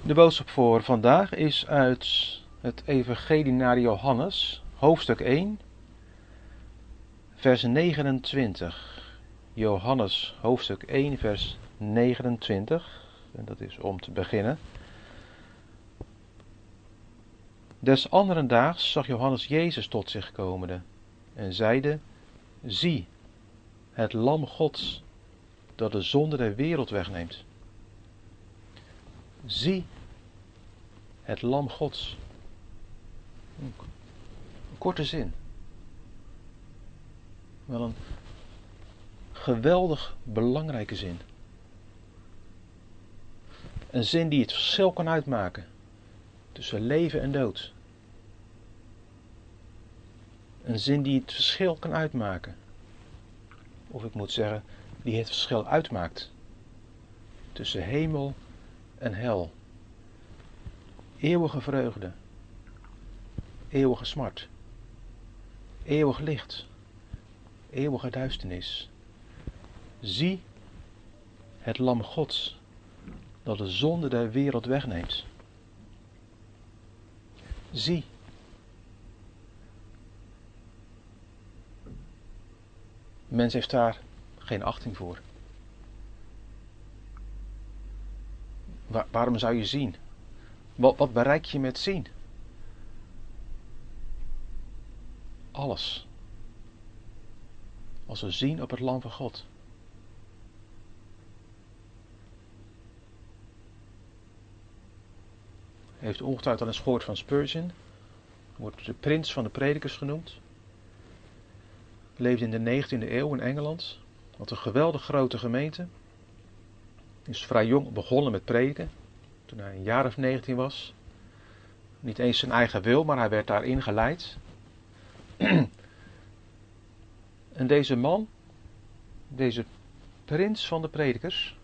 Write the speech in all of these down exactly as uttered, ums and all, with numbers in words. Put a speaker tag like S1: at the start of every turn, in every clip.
S1: De boodschap voor vandaag is uit het Evangelie naar Johannes, hoofdstuk één, vers negenentwintig. Johannes, hoofdstuk één, vers negenentwintig. En dat is om te beginnen. Des anderen daags zag Johannes Jezus tot zich komende en zeide: Zie, het lam Gods, dat de zonde der wereld wegneemt. Zie, het lam Gods. Een korte zin. Wel een geweldig belangrijke zin. Een zin die het verschil kan uitmaken tussen leven en dood. Een zin die het verschil kan uitmaken. Of ik moet zeggen, die het verschil uitmaakt tussen hemel en hel. Eeuwige vreugde, eeuwige smart, eeuwig licht, eeuwige duisternis. Zie, het lam Gods, dat de zonde der wereld wegneemt. Zie. De mens heeft daar geen achting voor. Waar, waarom zou je zien? Wat, wat bereik je met zien? Alles. Als we zien op het lam van God. Hij heeft ongetwijfeld al eens gehoord van Spurgeon. Wordt de prins van de predikers genoemd. Leefde in de negentiende eeuw in Engeland. Had een geweldig grote gemeente. Is vrij jong begonnen met prediken. Toen hij een jaar of negentien was. Niet eens zijn eigen wil, maar hij werd daarin geleid. En deze man, deze prins van de predikers,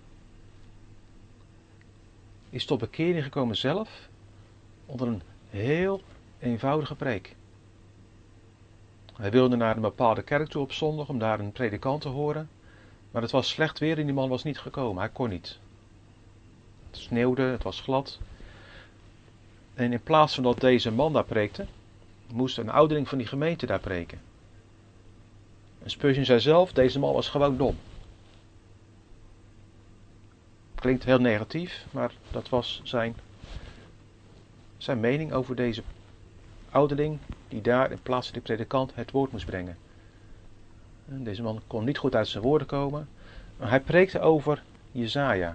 S1: is tot bekering gekomen zelf onder een heel eenvoudige preek. Hij wilde naar een bepaalde kerk toe op zondag om daar een predikant te horen, maar het was slecht weer en die man was niet gekomen, hij kon niet. Het sneeuwde, het was glad. En in plaats van dat deze man daar preekte, moest een ouderling van die gemeente daar preken. En Spurgeon zei zelf, deze man was gewoon dom. Klinkt heel negatief, maar dat was zijn, zijn mening over deze ouderling die daar in plaats van de predikant het woord moest brengen. En deze man kon niet goed uit zijn woorden komen, maar hij preekte over Jesaja.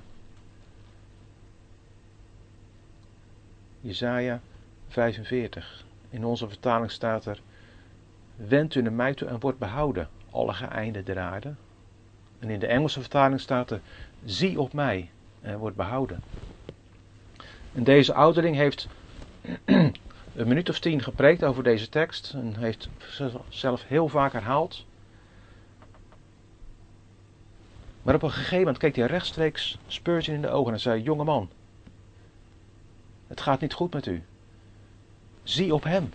S1: Jesaja vijfenveertig. In onze vertaling staat er: Wend u naar mij toe en wordt behouden, alle geëinden der aarde. En in de Engelse vertaling staat er: Zie op mij en wordt behouden. En deze ouderling heeft een minuut of tien gepreekt over deze tekst en heeft zelf heel vaak herhaald. Maar op een gegeven moment keek hij rechtstreeks Spurgeon in de ogen en zei: Jonge man, het gaat niet goed met u. Zie op hem.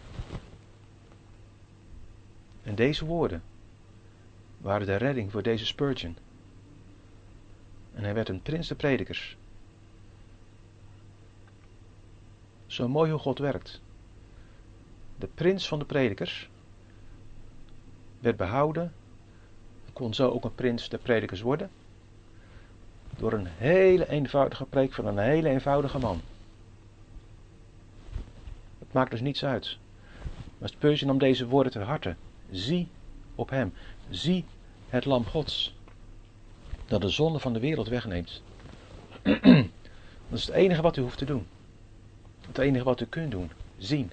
S1: En deze woorden waren de redding voor deze Spurgeon. En hij werd een prins der predikers. Zo mooi hoe God werkt. De prins van de predikers werd behouden. Kon zo ook een prins der predikers worden. Door een hele eenvoudige preek van een hele eenvoudige man. Het maakt dus niets uit. Maar Spurgeon nam deze woorden ter harte. Zie op hem. Zie het lam Gods. Dat de zonde van de wereld wegneemt. Dat is het enige wat u hoeft te doen. Het enige wat u kunt doen. Zien.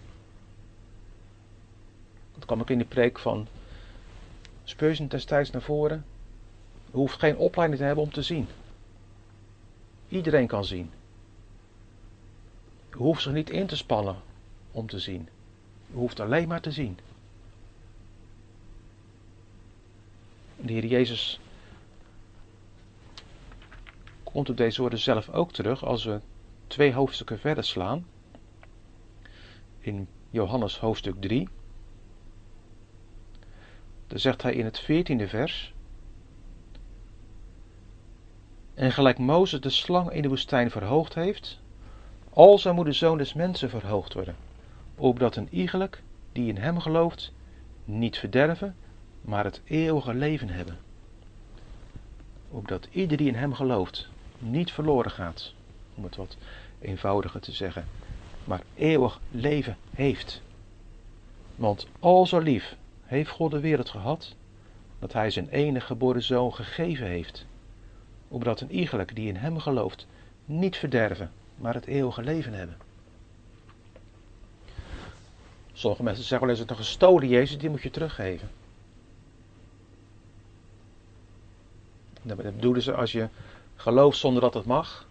S1: Dat kwam ook in de preek van Spurgeon destijds naar voren. U hoeft geen opleiding te hebben om te zien. Iedereen kan zien. U hoeft zich niet in te spannen om te zien. U hoeft alleen maar te zien. De Heer Jezus komt op deze woorden zelf ook terug als we twee hoofdstukken verder slaan. In Johannes hoofdstuk drie. Daar zegt hij in het veertiende vers: En gelijk Mozes de slang in de woestijn verhoogd heeft, alzo moet de Zoon des Mensen verhoogd worden, opdat een iegelijk die in hem gelooft niet verderven, maar het eeuwige leven hebben. Opdat ieder die in hem gelooft niet verloren gaat, om het wat eenvoudiger te zeggen, maar eeuwig leven heeft. Want al zo lief heeft God de wereld gehad, dat hij zijn enige geboren zoon gegeven heeft, opdat een iegelijk die in hem gelooft niet verderven, maar het eeuwige leven hebben. Sommige mensen zeggen wel eens, het een gestolen Jezus, die moet je teruggeven. Dat bedoelen ze, als je gelooft zonder dat het mag,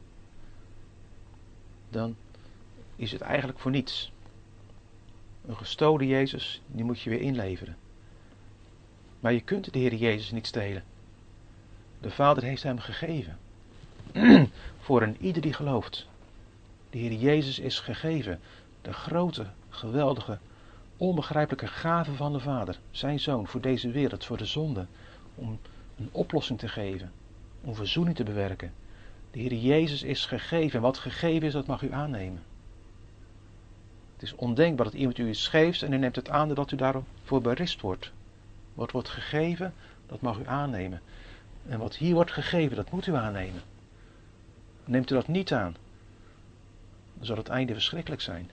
S1: dan is het eigenlijk voor niets. Een gestolen Jezus, die moet je weer inleveren. Maar je kunt de Heer Jezus niet stelen. De Vader heeft hem gegeven. Voor een ieder die gelooft. De Heer Jezus is gegeven. De grote, geweldige, onbegrijpelijke gave van de Vader. Zijn Zoon voor deze wereld, voor de zonde. Om een oplossing te geven. Om verzoening te bewerken. De Heer Jezus is gegeven. En wat gegeven is, dat mag u aannemen. Het is ondenkbaar dat iemand u iets geeft en u neemt het aan dat u daarvoor berispt wordt. Wat wordt gegeven, dat mag u aannemen. En wat hier wordt gegeven, dat moet u aannemen. Neemt u dat niet aan, dan zal het einde verschrikkelijk zijn.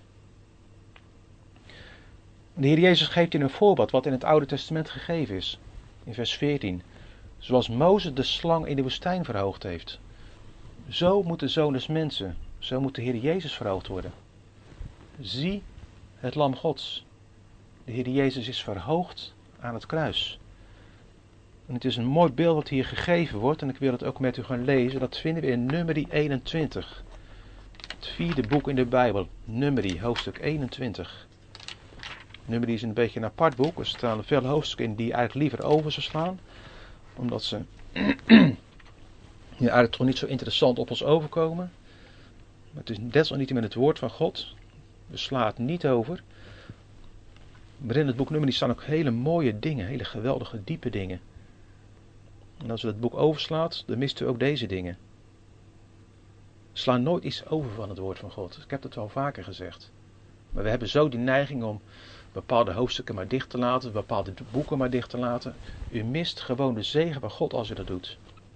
S1: De Heer Jezus geeft in een voorbeeld wat in het Oude Testament gegeven is. In vers veertien. Zoals Mozes de slang in de woestijn verhoogd heeft. Zo moet de Zoon des Mensen, zo moet de Heer Jezus verhoogd worden. Zie het Lam Gods. De Heer Jezus is verhoogd aan het kruis. En het is een mooi beeld wat hier gegeven wordt. En ik wil het ook met u gaan lezen. Dat vinden we in Numeri eenentwintig. Het vierde boek in de Bijbel. Numeri, hoofdstuk eenentwintig. Numeri is een beetje een apart boek. Er staan veel hoofdstukken in die je eigenlijk liever over zou slaan. Omdat ze ja, eigenlijk toch niet zo interessant op ons overkomen. Maar het is desalniettemin het woord van God. We slaan het niet over. Maar in het boek Numeri staan ook hele mooie dingen. Hele geweldige, diepe dingen. En als u het boek overslaat, dan mist u ook deze dingen. Sla nooit iets over van het woord van God. Ik heb het wel vaker gezegd. Maar we hebben zo die neiging om bepaalde hoofdstukken maar dicht te laten, bepaalde boeken maar dicht te laten. U mist gewoon de zegen van God als u dat doet.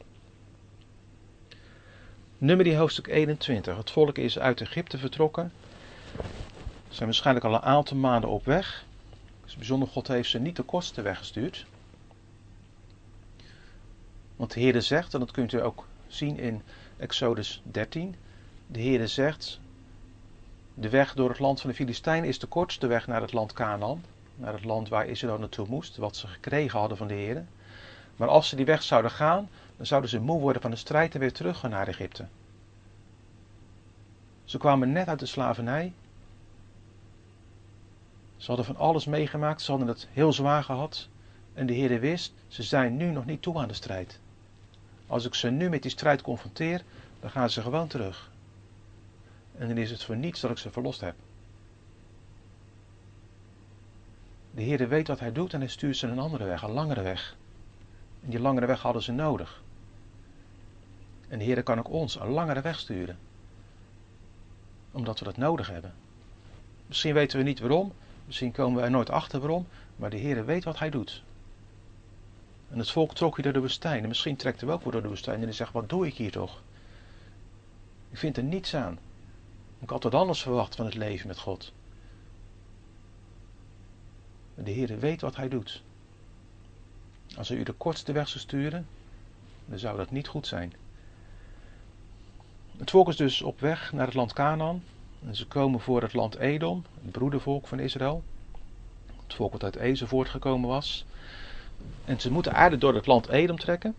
S1: Numeri hoofdstuk eenentwintig. Het volk is uit Egypte vertrokken. Ze zijn waarschijnlijk al een aantal maanden op weg. Dus bijzonder, God heeft ze niet de kortste weg gestuurd. Want de Heere zegt, en dat kunt u ook zien in Exodus dertien. De Heere zegt, de weg door het land van de Filistijnen is de kortste weg naar het land Canaan. Naar het land waar Israël naartoe moest, wat ze gekregen hadden van de Heere. Maar als ze die weg zouden gaan, dan zouden ze moe worden van de strijd en weer terug gaan naar Egypte. Ze kwamen net uit de slavernij. Ze hadden van alles meegemaakt, ze hadden het heel zwaar gehad. En de Heere wist, ze zijn nu nog niet toe aan de strijd. Als ik ze nu met die strijd confronteer, dan gaan ze gewoon terug. En dan is het voor niets dat ik ze verlost heb. De Heere weet wat hij doet en hij stuurt ze een andere weg, een langere weg. En die langere weg hadden ze nodig. En de Heere kan ook ons een langere weg sturen. Omdat we dat nodig hebben. Misschien weten we niet waarom, misschien komen we er nooit achter waarom, maar de Heere weet wat hij doet. En het volk trok hier door de woestijn. En misschien trekt hij ook weer door de woestijn. En hij zegt, wat doe ik hier toch? Ik vind er niets aan. Ik had wat anders verwacht van het leven met God. Maar de Heere weet wat hij doet. Als hij u de kortste weg zou sturen, dan zou dat niet goed zijn. Het volk is dus op weg naar het land Canaan. En ze komen voor het land Edom, het broedervolk van Israël. Het volk wat uit Ezen voortgekomen was. En ze moeten eigenlijk door het land Edom trekken.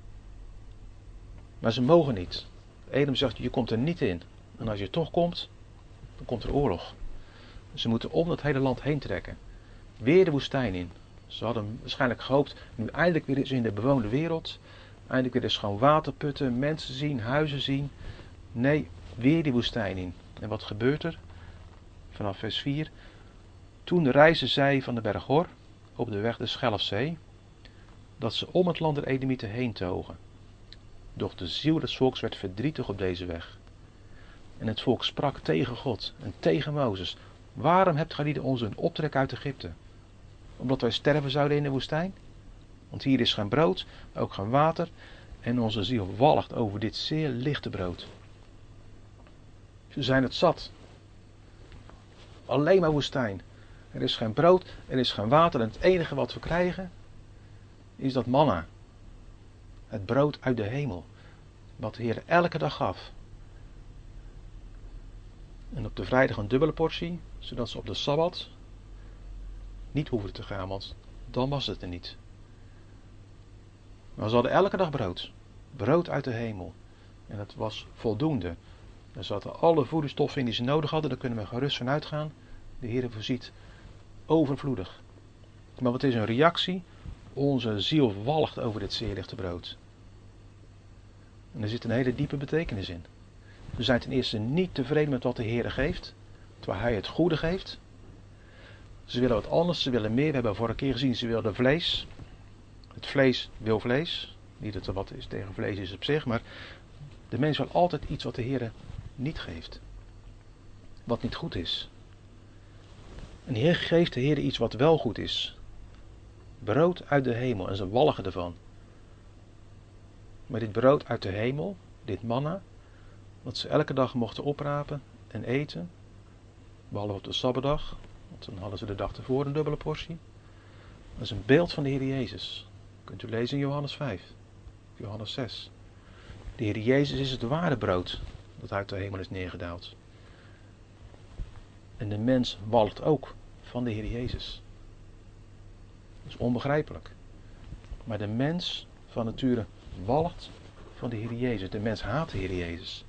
S1: Maar ze mogen niet. Edom zegt, je komt er niet in. En als je toch komt, dan komt er oorlog. Ze moeten om dat hele land heen trekken. Weer de woestijn in. Ze hadden waarschijnlijk gehoopt, nu eindelijk weer eens in de bewoonde wereld. Eindelijk weer eens gewoon waterputten, mensen zien, huizen zien. Nee, weer die woestijn in. En wat gebeurt er? Vanaf vers vier. Toen reisden zij van de berg Hor op de weg de Schelfzee, dat ze om het land der Edomieten heen togen. Doch de ziel des volks werd verdrietig op deze weg. En het volk sprak tegen God en tegen Mozes. Waarom hebt gij ons een optrek uit Egypte? Omdat wij sterven zouden in de woestijn? Want hier is geen brood, ook geen water. En onze ziel walgt over dit zeer lichte brood. Ze zijn het zat. Alleen maar woestijn. Er is geen brood, er is geen water. En het enige wat we krijgen is dat manna. Het brood uit de hemel. Wat de Heer elke dag gaf. En op de vrijdag een dubbele portie. Zodat ze op de Sabbat niet hoefden te gaan. Want dan was het er niet. Maar ze hadden elke dag brood. Brood uit de hemel. En dat was voldoende. Er zaten alle voedingsstoffen in die ze nodig hadden. Daar kunnen we gerust van uitgaan. De Heer voorziet overvloedig. Maar wat is een reactie? Onze ziel walgt over dit zeer lichte brood. En er zit een hele diepe betekenis in. We zijn ten eerste niet tevreden met wat de Heer geeft. Terwijl Hij het goede geeft. Ze willen wat anders, ze willen meer. We hebben vorige keer gezien, ze wilden vlees. Het vlees wil vlees. Niet dat er wat is tegen vlees is op zich, maar de mens wil altijd iets wat de Heer niet geeft. Wat niet goed is. En de Heer geeft de Heer iets wat wel goed is. Brood uit de hemel en ze walgen ervan. Maar dit brood uit de hemel, dit manna, wat ze elke dag mochten oprapen en eten, behalve op de Sabbatdag, want dan hadden ze de dag ervoor een dubbele portie, dat is een beeld van de Heer Jezus. Kunt u lezen in Johannes vijf, Johannes zes. De Heer Jezus is het ware brood dat uit de hemel is neergedaald. En de mens walgt ook van de Heer Jezus. Dat is onbegrijpelijk. Maar de mens van nature walgt van de Heer Jezus. De mens haat de Heer Jezus.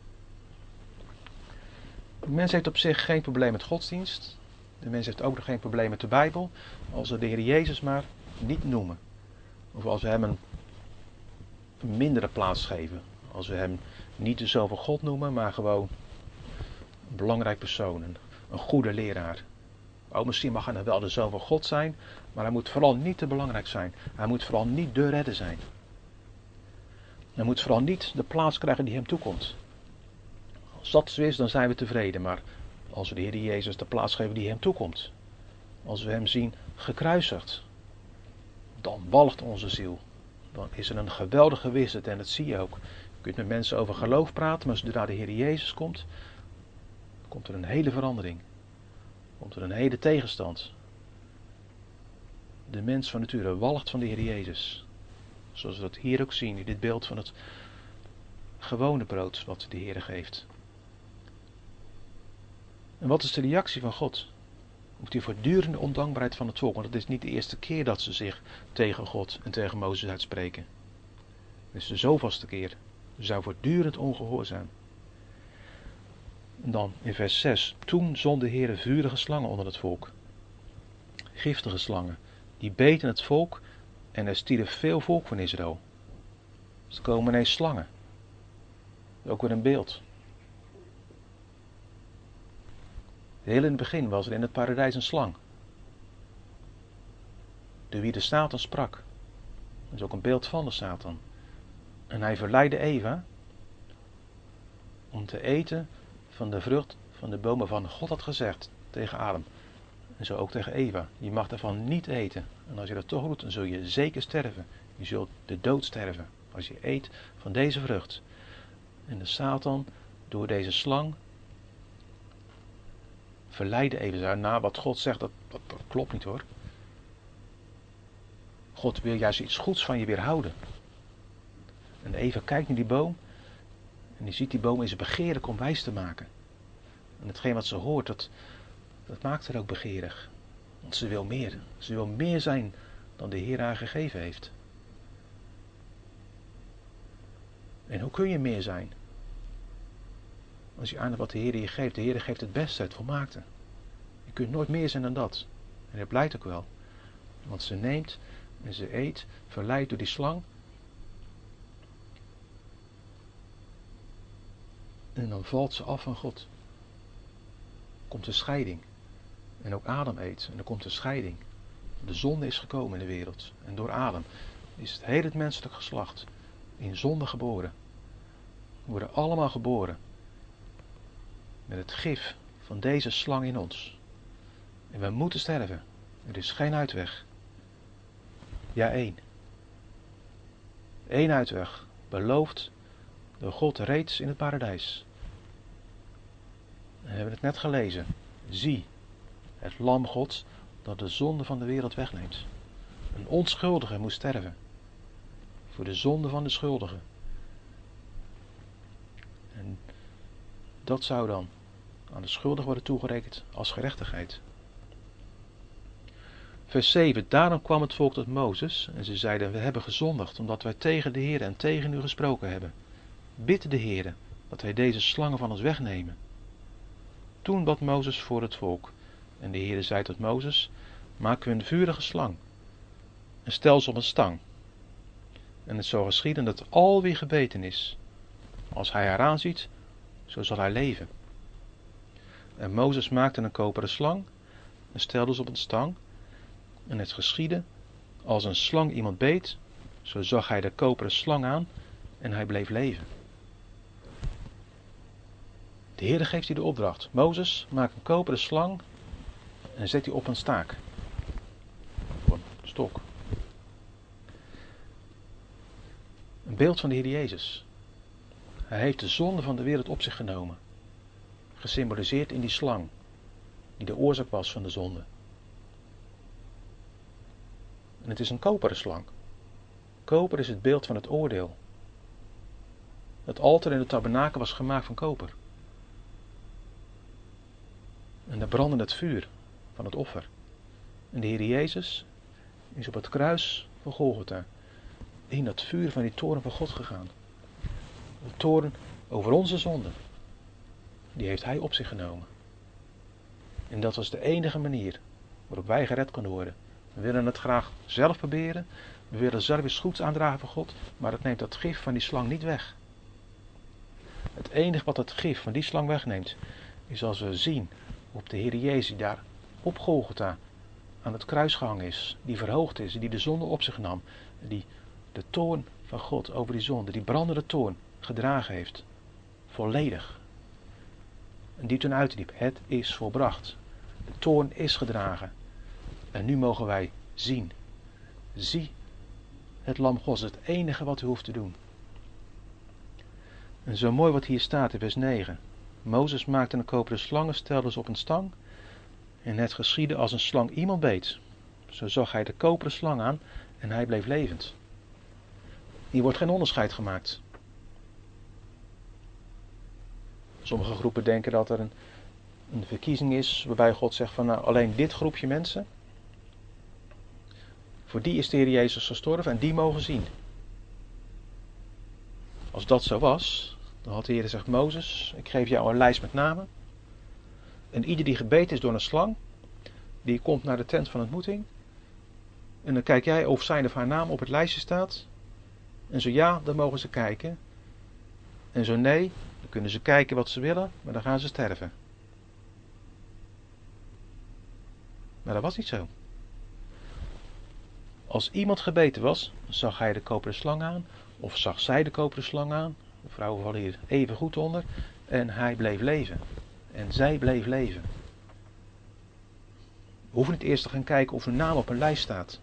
S1: De mens heeft op zich geen probleem met godsdienst. De mens heeft ook nog geen probleem met de Bijbel. Als we de Heer Jezus maar niet noemen. Of als we hem een, een mindere plaats geven. Als we hem niet de zoon van God noemen, maar gewoon een belangrijk persoon. Een, een goede leraar. Oh, misschien mag hij dan wel de zoon van God zijn, maar hij moet vooral niet te belangrijk zijn. Hij moet vooral niet de redder zijn. Hij moet vooral niet de plaats krijgen die hem toekomt. Als dat zo is, dan zijn we tevreden. Maar als we de Heer Jezus de plaats geven die hem toekomt. Als we hem zien gekruisigd. Dan walgt onze ziel. Dan is er een geweldige wisselt en dat zie je ook. Je kunt met mensen over geloof praten, maar zodra de Heer Jezus komt, komt er een hele verandering. Komt er een hele tegenstand. De mens van nature walgt van de Heer Jezus. Zoals we dat hier ook zien, in dit beeld van het gewone brood wat de Heer geeft. En wat is de reactie van God? Op die voortdurende ondankbaarheid van het volk. Want het is niet de eerste keer dat ze zich tegen God en tegen Mozes uitspreken. Het is de zoveelste keer. Ze zijn voortdurend ongehoorzaam. En dan in vers zes. Toen zond de Heer vurige slangen onder het volk. Giftige slangen. Die beten het volk en er stierf veel volk van Israël. Dus er komen ineens slangen. Dat is ook weer een beeld. Heel in het begin was er in het paradijs een slang. Door wie de Satan sprak. Dat is ook een beeld van de Satan. En hij verleidde Eva om te eten van de vrucht van de boom waarvan God had gezegd tegen Adam. En zo ook tegen Eva. Je mag daarvan niet eten. En als je dat toch doet, dan zul je zeker sterven. Je zult de dood sterven als je eet van deze vrucht. En de Satan, door deze slang, verleidde Eva. Nou, wat God zegt, dat, dat, dat klopt niet hoor. God wil juist iets goeds van je weerhouden. En Eva kijkt naar die boom. En die ziet die boom is begeerig om wijs te maken. En hetgeen wat ze hoort, dat, dat maakt haar ook begeerig. Want ze wil meer. Ze wil meer zijn dan de Heer haar gegeven heeft. En hoe kun je meer zijn? Als je aanneemt wat de Heer je geeft. De Heer geeft het beste, het volmaakte. Je kunt nooit meer zijn dan dat. En dat blijkt ook wel. Want ze neemt en ze eet, verleid door die slang. En dan valt ze af van God. Komt de scheiding. En ook Adam eet. En dan komt de scheiding. De zonde is gekomen in de wereld. En door Adam is het hele menselijk geslacht in zonde geboren. We worden allemaal geboren met het gif van deze slang in ons. En we moeten sterven. Er is geen uitweg. Ja, één. Eén uitweg, beloofd door God reeds in het paradijs. We hebben het net gelezen. Zie, het lam Gods dat de zonde van de wereld wegneemt. Een onschuldige moest sterven. Voor de zonde van de schuldige. En dat zou dan aan de schuldige worden toegerekend als gerechtigheid. Vers zeven. Daarom kwam het volk tot Mozes en ze zeiden: we hebben gezondigd omdat wij tegen de Heer en tegen u gesproken hebben. Bid de Heer dat hij deze slangen van ons wegnemen. Toen bad Mozes voor het volk. En de Heer zei tot Mozes: maak u een vurige slang en stel ze op een stang. En het zal geschieden dat al wie gebeten is, als hij haar aanziet, zo zal hij leven. En Mozes maakte een koperen slang en stelde ze op een stang. En het geschiedde, als een slang iemand beet, zo zag hij de koperen slang aan en hij bleef leven. De Heer geeft hier de opdracht: Mozes, maak een koperen slang en zet die op een staak. Op een stok. Een beeld van de Heer Jezus. Hij heeft de zonde van de wereld op zich genomen. Gesymboliseerd in die slang, die de oorzaak was van de zonde. En het is een koperen slang. Koper is het beeld van het oordeel. Het altaar in de tabernakel was gemaakt van koper. En daar brandde het vuur van het offer. En de Heer Jezus is op het kruis van Golgotha in dat vuur van die toren van God gegaan. De toren over onze zonde. Die heeft hij op zich genomen. En dat was de enige manier waarop wij gered konden worden. We willen het graag zelf proberen. We willen zelf iets goeds aandragen voor God. Maar het neemt dat gif van die slang niet weg. Het enige wat het gif van die slang wegneemt, is als we zien op de Heer Jezus die daar op Golgotha aan het kruis gehangen is. Die verhoogd is, die de zonde op zich nam. Die de toorn van God over die zonde, die brandende toorn, gedragen heeft. Volledig. En die toen uitriep: het is volbracht. De toorn is gedragen. En nu mogen wij zien. Zie het lam Gods, het enige wat u hoeft te doen. En zo mooi wat hier staat in vers negen. Mozes maakte een koperen slang en stelde ze op een stang. En het geschiedde als een slang iemand beet. Zo zag hij de koperen slang aan en hij bleef levend. Hier wordt geen onderscheid gemaakt. Sommige groepen denken dat er een, een verkiezing is waarbij God zegt van nou, alleen dit groepje mensen, voor die is de Heer Jezus gestorven en die mogen zien. Als dat zo was, dan had de Heer gezegd: Mozes, ik geef jou een lijst met namen. En ieder die gebeten is door een slang, die komt naar de tent van ontmoeting. En dan kijk jij of zijn of haar naam op het lijstje staat. En zo ja, dan mogen ze kijken. En zo nee, dan kunnen ze kijken wat ze willen, maar dan gaan ze sterven. Maar dat was niet zo. Als iemand gebeten was, zag hij de koperen slang aan, of zag zij de koperen slang aan. De vrouwen vallen hier even goed onder. En hij bleef leven. En zij bleef leven. We hoeven niet eerst te gaan kijken of hun naam op een lijst staat.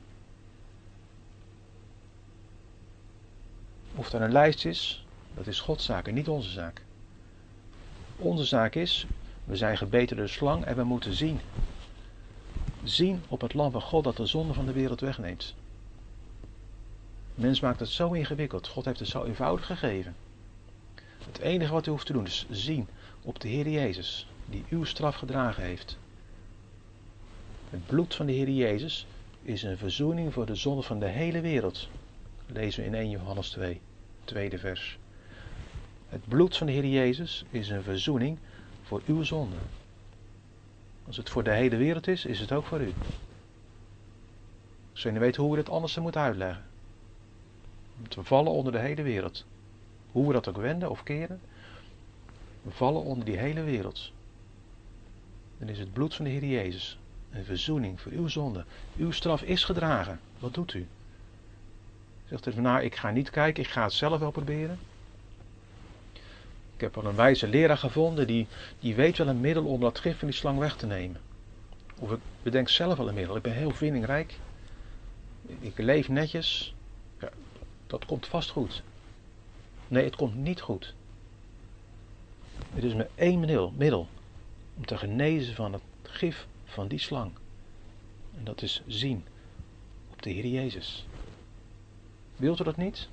S1: Of er een lijst is, dat is Gods zaak en niet onze zaak. Onze zaak is, we zijn gebeten door de slang en we moeten zien. Zien op het lam van God dat de zonde van de wereld wegneemt. De mens maakt het zo ingewikkeld. God heeft het zo eenvoudig gegeven. Het enige wat u hoeft te doen is zien op de Heer Jezus, die uw straf gedragen heeft. Het bloed van de Heer Jezus is een verzoening voor de zonde van de hele wereld. Lezen we in eerste Johannes twee, tweede vers. Het bloed van de Heer Jezus is een verzoening voor uw zonde. Als het voor de hele wereld is, is het ook voor u. Als je weet hoe we het anders moeten uitleggen. Want we vallen onder de hele wereld. Hoe we dat ook wenden of keren. We vallen onder die hele wereld. Dan is het bloed van de Heer Jezus een verzoening voor uw zonde. Uw straf is gedragen. Wat doet u? Zegt u van nou, ik ga niet kijken, ik ga het zelf wel proberen. Ik heb al een wijze leraar gevonden die, die weet wel een middel om dat gif van die slang weg te nemen. Of ik bedenk zelf wel een middel. Ik ben heel vindingrijk. Ik leef netjes. Ja, dat komt vast goed. Nee, het komt niet goed. Er is maar één middel, middel om te genezen van het gif van die slang. En dat is zien op de Heer Jezus. Wilt u dat niet?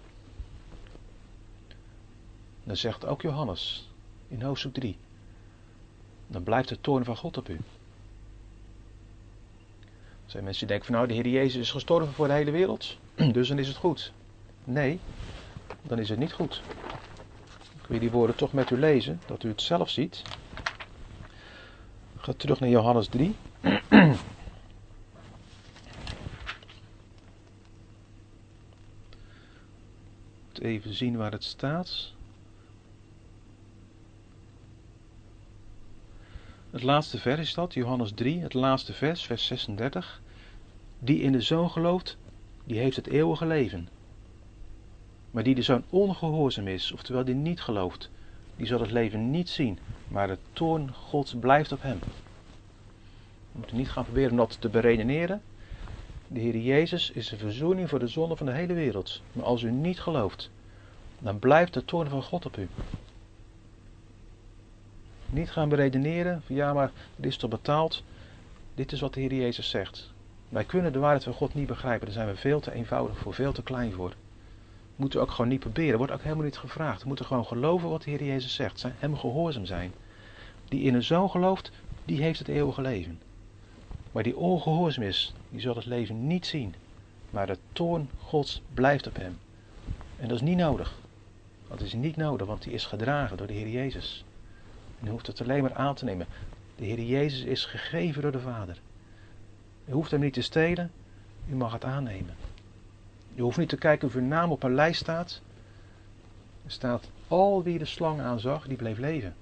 S1: Dan zegt ook Johannes in hoofdstuk drie. Dan blijft de toorn van God op u. Er zijn mensen die denken van nou, de Heer Jezus is gestorven voor de hele wereld. Dus dan is het goed. Nee, dan is het niet goed. Ik wil die woorden toch met u lezen, dat u het zelf ziet. Ga terug naar Johannes drie. Even zien waar het staat. Het laatste vers is dat, Johannes drie, het laatste vers, vers zesendertig. Die in de Zoon gelooft, die heeft het eeuwige leven. Maar die de Zoon ongehoorzaam is, oftewel die niet gelooft, die zal het leven niet zien, maar de toorn Gods blijft op hem. We moeten niet gaan proberen om dat te beredeneren. De Heer Jezus is de verzoening voor de zonde van de hele wereld. Maar als u niet gelooft, dan blijft de toorn van God op u. Niet gaan beredeneren, van ja maar dit is toch betaald. Dit is wat de Heer Jezus zegt. Wij kunnen de waarheid van God niet begrijpen, daar zijn we veel te eenvoudig voor, veel te klein voor. Moeten we ook gewoon niet proberen, wordt ook helemaal niet gevraagd. We moeten gewoon geloven wat de Heer Jezus zegt, zijn, hem gehoorzaam zijn. Die in een Zoon gelooft, die heeft het eeuwige leven. Maar die ongehoorzaam is, die zal het leven niet zien. Maar de toorn Gods blijft op hem. En dat is niet nodig. Dat is niet nodig, want die is gedragen door de Heer Jezus. En u hoeft het alleen maar aan te nemen. De Heer Jezus is gegeven door de Vader. U hoeft hem niet te stelen, u mag het aannemen. U hoeft niet te kijken of uw naam op een lijst staat. Er staat, al wie de slang aanzag, die bleef leven.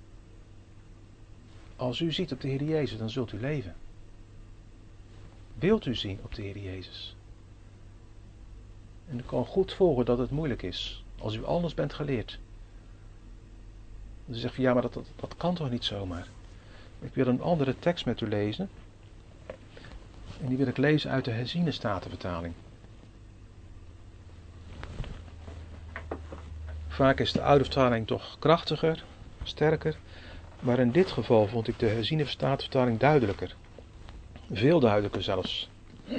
S1: Als u ziet op de Heer Jezus, dan zult u leven. Wilt u zien op de Heer Jezus? En u kan goed volgen dat het moeilijk is, als u anders bent geleerd. Dan zegt u, ja, maar dat, dat, dat kan toch niet zomaar. Ik wil een andere tekst met u lezen. En die wil ik lezen uit de herziene statenvertaling. Vaak is de oude vertaling toch krachtiger, sterker. Maar in dit geval vond ik de herziene statenvertaling duidelijker. Veel duidelijker zelfs.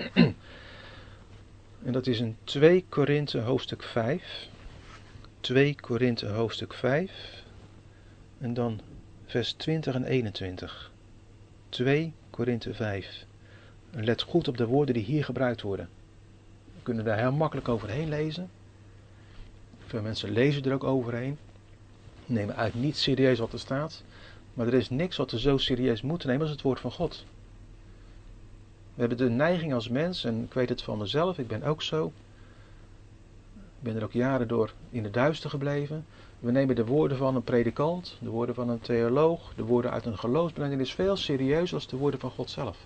S1: En dat is in twee Korinthe hoofdstuk vijf. twee Korinthe hoofdstuk vijf. En dan vers twintig en eenentwintig. twee Korinthe vijf. En let goed op de woorden die hier gebruikt worden. We kunnen daar heel makkelijk overheen lezen. Veel mensen lezen er ook overheen. Nemen uit niet serieus wat er staat. Maar er is niks wat we zo serieus moeten nemen als het woord van God. We hebben de neiging als mens, en ik weet het van mezelf, ik ben ook zo. Ik ben er ook jaren door in de duister gebleven. We nemen de woorden van een predikant, de woorden van een theoloog, de woorden uit een geloofsbelijdenis veel serieuzer als de woorden van God zelf.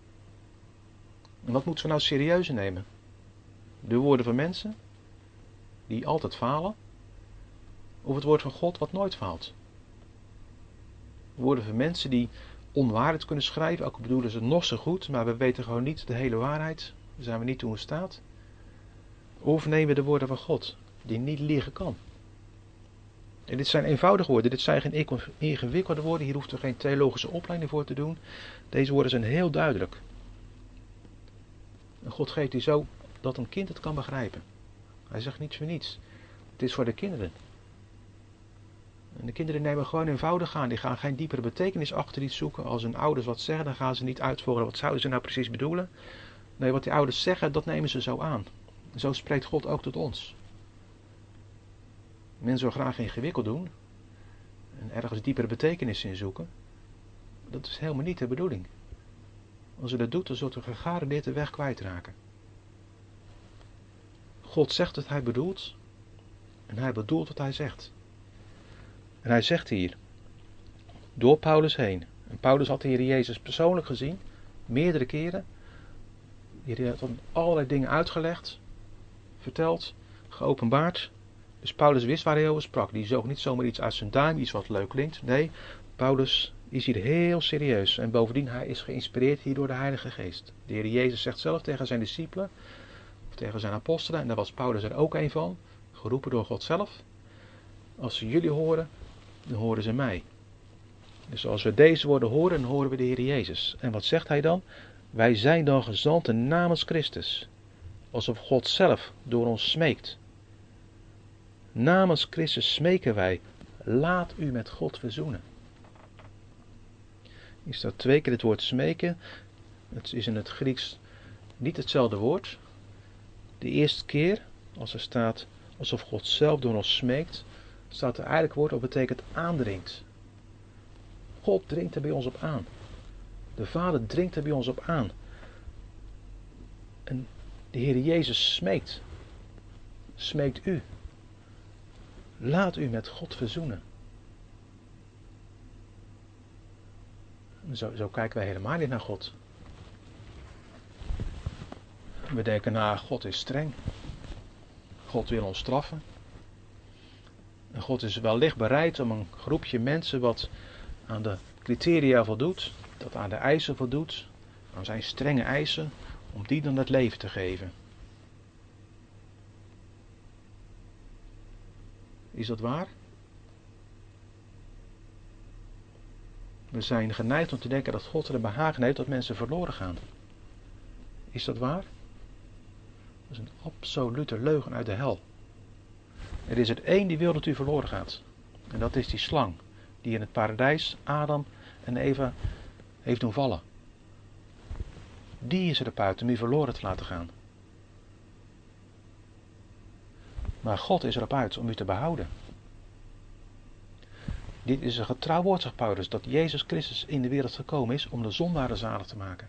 S1: En wat moeten we nou serieus nemen? De woorden van mensen, die altijd falen, of het woord van God wat nooit faalt? De woorden van mensen die onwaarheid kunnen schrijven, ook bedoelen ze het nog zo goed, maar we weten gewoon niet de hele waarheid, daar zijn we niet toe in staat. Of nemen we de woorden van God, die niet liegen kan. En dit zijn eenvoudige woorden, dit zijn geen ingewikkelde woorden, hier hoeft er geen theologische opleiding voor te doen. Deze woorden zijn heel duidelijk. En God geeft die zo dat een kind het kan begrijpen. Hij zegt niets voor niets. Het is voor de kinderen. En de kinderen nemen gewoon eenvoudig aan. Die gaan geen diepere betekenis achter iets zoeken. Als hun ouders wat zeggen, dan gaan ze niet uitvoeren wat zouden ze nou precies bedoelen. Nee, wat die ouders zeggen, dat nemen ze zo aan. En zo spreekt God ook tot ons. Mensen willen graag ingewikkeld doen. En ergens diepere betekenis in zoeken. Dat is helemaal niet de bedoeling. Als u dat doet, dan zult u gegarandeerd de weg kwijtraken. God zegt wat hij bedoelt. En hij bedoelt wat hij zegt. En hij zegt hier, door Paulus heen. En Paulus had de Heer Jezus persoonlijk gezien, meerdere keren. Hij had allerlei dingen uitgelegd, verteld, geopenbaard. Dus Paulus wist waar hij over sprak. Die zoog niet zomaar iets uit zijn duim, iets wat leuk klinkt. Nee, Paulus is hier heel serieus. En bovendien, hij is geïnspireerd hier door de Heilige Geest. De Heer Jezus zegt zelf tegen zijn discipelen, of tegen zijn apostelen, en daar was Paulus er ook een van, geroepen door God zelf. Als ze jullie horen, dan horen ze mij. Dus als we deze woorden horen, dan horen we de Heer Jezus. En wat zegt hij dan? Wij zijn dan gezanten namens Christus. Alsof God zelf door ons smeekt. Namens Christus smeken wij, laat u met God verzoenen. Hier staat twee keer het woord smeken. Het is in het Grieks niet hetzelfde woord. De eerste keer, als er staat alsof God zelf door ons smeekt, staat er eigenlijk woord dat betekent aandringt. God dringt er bij ons op aan. De Vader dringt er bij ons op aan. En de Heer Jezus smeekt. Smeekt u. Laat u met God verzoenen. Zo, zo kijken wij helemaal niet naar God. We denken, nou, God is streng. God wil ons straffen. En God is wellicht bereid om een groepje mensen wat aan de criteria voldoet, dat aan de eisen voldoet, aan zijn strenge eisen, om die dan het leven te geven. Is dat waar? We zijn geneigd om te denken dat God er een behagen heeft dat mensen verloren gaan. Is dat waar? Dat is een absolute leugen uit de hel. Er is er één die wil dat u verloren gaat. En dat is die slang, die in het paradijs Adam en Eva heeft doen vallen. Die is erop uit om u verloren te laten gaan. Maar God is erop uit om u te behouden. Dit is een getrouw woord, zegt Paulus, dat Jezus Christus in de wereld gekomen is om de zondaren zalig te maken.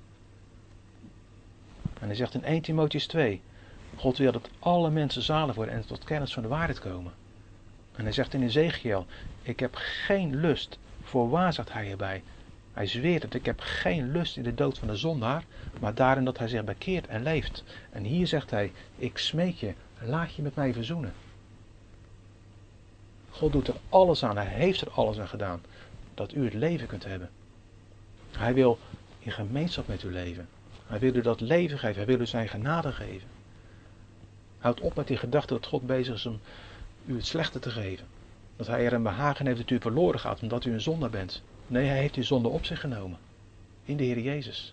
S1: En hij zegt in eerste Timotheüs twee, God wil dat alle mensen zalig worden en tot kennis van de waarheid komen. En hij zegt in Ezekiel, ik heb geen lust, voorwaar zegt hij erbij. Hij zweert het, ik heb geen lust in de dood van de zondaar, maar daarin dat hij zich bekeert en leeft. En hier zegt hij, ik smeek je, laat je met mij verzoenen. God doet er alles aan, hij heeft er alles aan gedaan, dat u het leven kunt hebben. Hij wil in gemeenschap met u leven. Hij wil u dat leven geven, hij wil u zijn genade geven. Houd op met die gedachte dat God bezig is om u het slechte te geven. Dat hij er een behagen heeft dat u verloren gaat omdat u een zondaar bent. Nee, hij heeft uw zonde op zich genomen. In de Heer Jezus.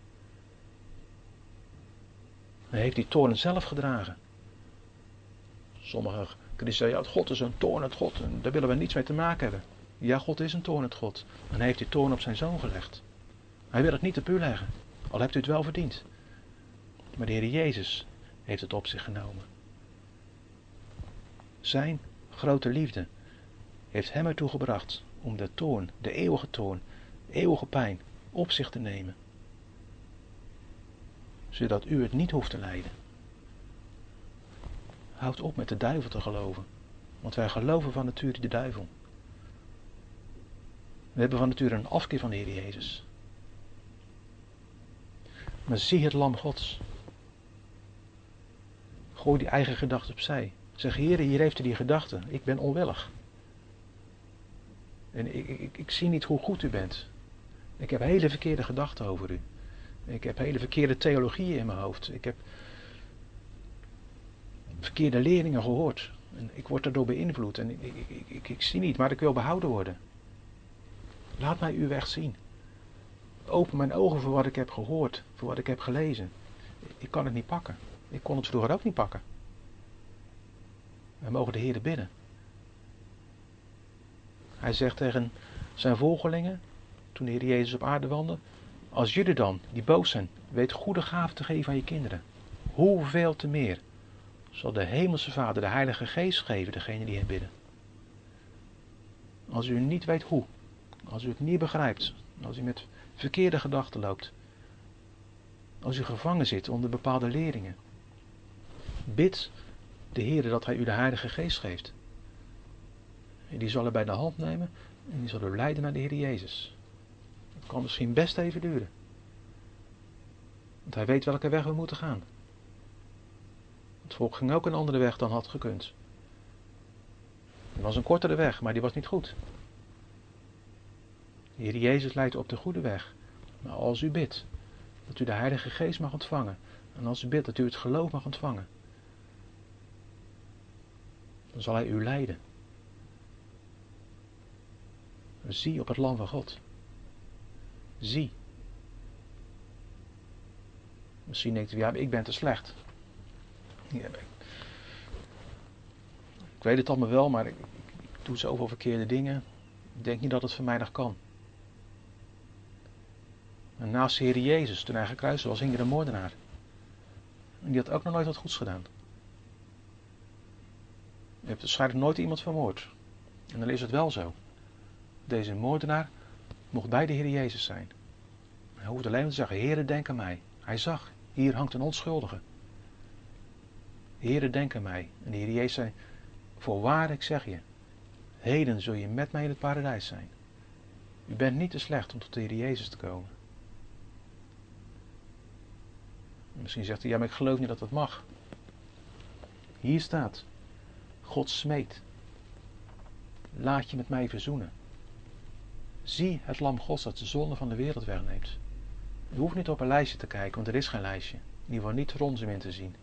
S1: Hij heeft die toorn zelf gedragen. Sommige christenen zeggen, ja, God is een toornend God en daar willen we niets mee te maken hebben. Ja, God is een toornend God. En hij heeft die toorn op zijn zoon gelegd. Hij wil het niet op u leggen, al hebt u het wel verdiend. Maar de Heer Jezus heeft het op zich genomen. Zijn grote liefde heeft hem ertoe gebracht om de toorn, de eeuwige toorn, eeuwige pijn op zich te nemen. Zodat u het niet hoeft te lijden. Houd op met de duivel te geloven. Want wij geloven van nature de duivel. We hebben van nature een afkeer van de Heer Jezus. Maar zie het lam Gods. Gooi die eigen gedachten opzij. Zeg, Heer, hier heeft u die gedachte. Ik ben onwillig. En ik, ik, ik zie niet hoe goed u bent. Ik heb hele verkeerde gedachten over u. Ik heb hele verkeerde theologieën in mijn hoofd. Ik heb verkeerde leerlingen gehoord. En ik word daardoor beïnvloed. En ik, ik, ik, ik, ik zie niet, maar ik wil behouden worden. Laat mij uw weg zien. Open mijn ogen voor wat ik heb gehoord. Voor wat ik heb gelezen. Ik kan het niet pakken. Ik kon het vroeger ook niet pakken. We mogen de Heer bidden. Hij zegt tegen zijn volgelingen, toen de Heer Jezus op aarde wandelde, als jullie dan, die boos zijn, weet goede gaven te geven aan je kinderen. Hoeveel te meer zal de Hemelse Vader de Heilige Geest geven, degene die hem bidden. Als u niet weet hoe, als u het niet begrijpt, als u met verkeerde gedachten loopt, als u gevangen zit onder bepaalde leringen, bid de Heer dat hij u de Heilige Geest geeft. En die zal er bij de hand nemen en die zal u leiden naar de Heer Jezus. Het kan misschien best even duren. Want hij weet welke weg we moeten gaan. Het volk ging ook een andere weg dan had gekund. Het was een kortere weg, maar die was niet goed. De Heer Jezus leidt op de goede weg. Maar als u bidt dat u de Heilige Geest mag ontvangen, en als u bidt dat u het geloof mag ontvangen, dan zal Hij u leiden. Zie op het lam van God. Zie. Misschien denkt u, ja, ik ben te slecht. Ja, ik weet het allemaal wel, maar ik, ik, ik doe zoveel verkeerde dingen. Ik denk niet dat het voor mij nog kan. En naast de Heer Jezus, toen hij gekruisigd was, hing er een moordenaar. En die had ook nog nooit wat goeds gedaan. Je hebt waarschijnlijk nooit iemand vermoord. En dan is het wel zo. Deze moordenaar mocht bij de Heer Jezus zijn. Hij hoefde alleen maar te zeggen, Heere, denk aan mij. Hij zag, hier hangt een onschuldige. Heere, denk aan mij. En de Heer Jezus zei, voorwaar ik zeg je, heden zul je met mij in het paradijs zijn. U bent niet te slecht om tot de Heer Jezus te komen. En misschien zegt hij, ja, maar ik geloof niet dat dat mag. Hier staat, God smeekt. Laat je met mij verzoenen. Zie het lam Gods dat de zonde van de wereld wegneemt. U hoeft niet op een lijstje te kijken, want er is geen lijstje. In ieder geval niet voor ons om in te zien.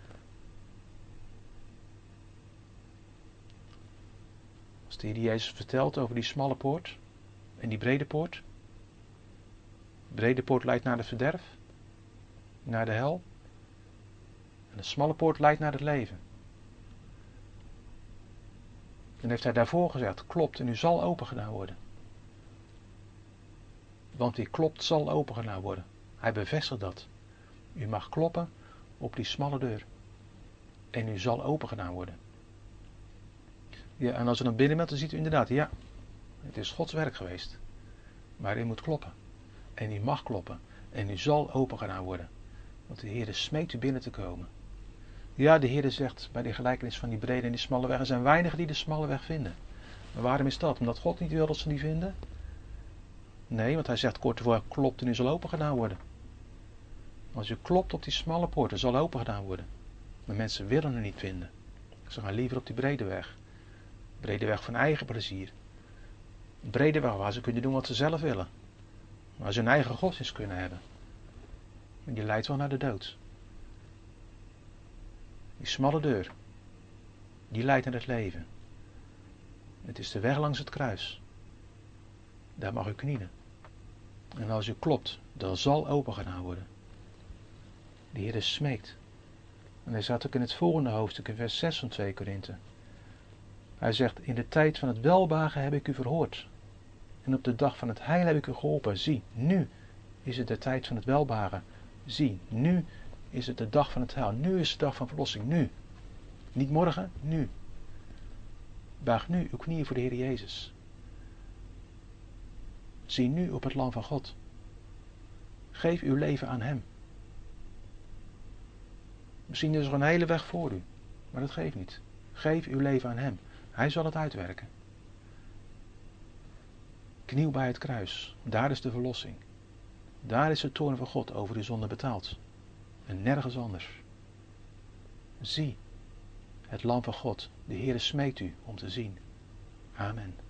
S1: Als de Heer Jezus vertelt over die smalle poort en die brede poort. De brede poort leidt naar het verderf, naar de hel. En de smalle poort leidt naar het leven. Dan heeft hij daarvoor gezegd, klopt en u zal opengedaan worden. Want wie klopt zal opengedaan worden. Hij bevestigt dat. U mag kloppen op die smalle deur. En u zal opengedaan worden. Ja, en als u dan binnen bent, dan ziet u inderdaad, ja, het is Gods werk geweest. Maar u moet kloppen. En u mag kloppen. En u zal opengedaan worden. Want de Heer smeekt u binnen te komen. Ja, de Heer zegt bij de gelijkenis van die brede en die smalle weg, er zijn weinigen die de smalle weg vinden. Maar waarom is dat? Omdat God niet wil dat ze die vinden? Nee, want hij zegt kort ervoor, klopt en u zal opengedaan worden. Als u klopt op die smalle poort, dan zal opengedaan worden. Maar mensen willen er niet vinden. Ze gaan liever op die brede weg. Brede weg van eigen plezier. Een brede weg waar ze kunnen doen wat ze zelf willen. Waar ze hun eigen godsdienst kunnen hebben. En die leidt wel naar de dood. Die smalle deur, die leidt naar het leven. Het is de weg langs het kruis. Daar mag u knielen. En als u klopt, dan zal opengedaan worden. De Heer smeekt. En hij staat ook in het volgende hoofdstuk, in vers zes van twee Korinthe. Hij zegt, in de tijd van het welbehagen heb ik u verhoord. En op de dag van het heil heb ik u geholpen. Zie, nu is het de tijd van het welbehagen. Zie, nu is het de dag van het heil. Nu is de dag van verlossing. Nu. Niet morgen, nu. Buig nu uw knieën voor de Heer Jezus. Zie nu op het lam van God. Geef uw leven aan Hem. Misschien is er een hele weg voor u, maar dat geeft niet. Geef uw leven aan Hem. Hij zal het uitwerken. Kniel bij het kruis. Daar is de verlossing. Daar is de toorn van God over uw zonde betaald. En nergens anders. Zie het lam van God. De Heere smeekt u om te zien. Amen.